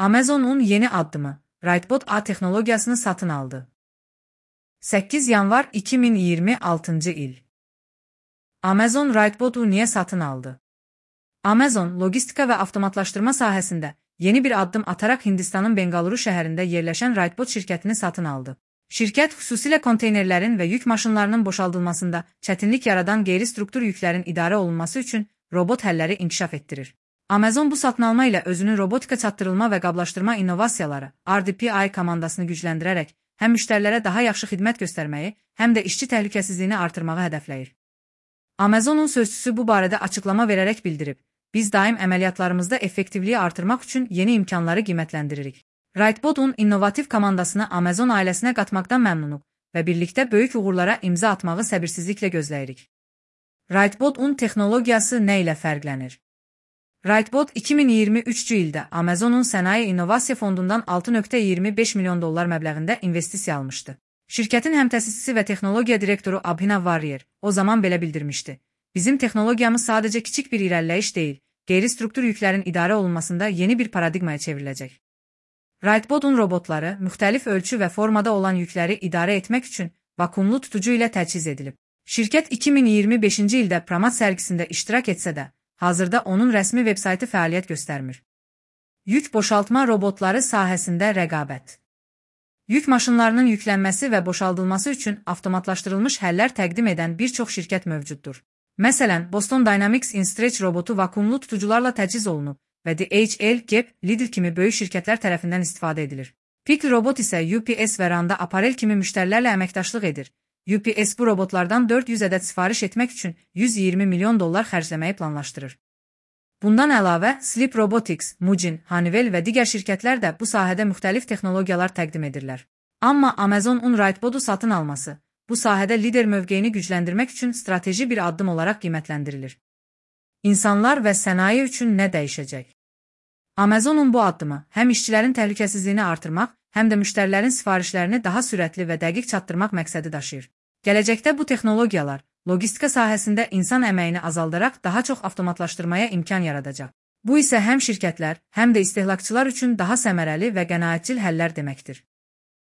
Amazon'un yeni addımı, Writebot A texnologiyasını satın aldı. 8 yanvar 2026 il. Amazon Writebot'u niye satın aldı? Amazon, logistika və avtomatlaşdırma sahəsində yeni bir addım atarak Hindistanın Bengaluru şəhərində yerləşən Writebot şirkətini satın aldı. Şirkət xüsusilə konteynerlərin və yük maşınlarının boşaldılmasında çətinlik yaradan qeyri-struktur yüklərin idarə olunması üçün robot həlləri inkişaf etdirir. Amazon bu satın alma ilə özünün robotika çatdırılma və qablaşdırma innovasiyaları RDPI komandasını gücləndirərək həm müştərilərə daha yaxşı xidmət göstərməyi, həm də işçi təhlükəsizliyini artırmağı hədəfləyir. Amazon'un sözçüsü bu barədə açıqlama verərək bildirib, biz daim əməliyyatlarımızda effektivliyi artırmaq üçün yeni imkanları qiymətləndiririk. Writebot'un innovativ komandasını Amazon ailəsinə qatmaqdan məmnunuq və birlikdə böyük uğurlara imza atmağı səbirsizliklə gözləyirik. Writebot'un texnologiyası nə ilə fərqlənir? Writebot 2023-cü ildə Amazon'un Sənaye İnnovasiya Fondundan $6.25 milyon məbləğində investisiya almışdı. Şirkətin həmtəsisçisi və texnologiya direktoru Abhinav Warrier o zaman belə bildirmişdi. Bizim texnologiyamız sadəcə kiçik bir irəliləyiş deyil, qeyri-struktur yüklərin idarə olunmasında yeni bir paradigmaya çevriləcək. Writebot'un robotları müxtəlif ölçü və formada olan yükləri idarə etmək üçün vakumlu tutucu ilə təchiz edilib. Şirkət 2025-ci ildə Pramat sərgisində iştirak etsə də, hazırda onun rəsmi veb-saytı fəaliyyət göstərmir. Yük boşaltma robotları sahəsində rəqabət. Yük maşınlarının yüklənməsi və boşaldılması üçün avtomatlaşdırılmış həllər təqdim edən bir çox şirkət mövcuddur. Məsələn, Boston Dynamics InStretch robotu vakumlu tutucularla təchiz olunub və DHL, Gap, Lidl kimi böyük şirkətlər tərəfindən istifadə edilir. Pickle robot isə UPS və Randa Apparel kimi müştərilərlə əməkdaşlıq edir. UPS bu robotlardan 400 ədəd sifariş etmək üçün $120 milyon xərcləməyi planlaşdırır. Bundan əlavə, Sleep Robotics, Mujin, Honeywell və digər şirkətlər də bu sahədə müxtəlif texnologiyalar təqdim edirlər. Amma Amazon'un Writebot'u satın alması, bu sahədə lider mövqeyini gücləndirmək üçün strateji bir addım olaraq qiymətləndirilir. İnsanlar və sənaye üçün nə dəyişəcək? Amazon'un bu addımı həm işçilərin təhlükəsizliyini artırmaq, həm də müştərilərin sifarişlərini daha sürətli və dəqiq çatdırmaq məqsədi daşıyır. Gələcəkdə bu texnologiyalar logistika sahəsində insan əməyini azaldaraq daha çox avtomatlaşdırmaya imkan yaradacaq. Bu isə həm şirkətlər, həm də istehlakçılar üçün daha səmərəli və qənaətcil həllər deməkdir.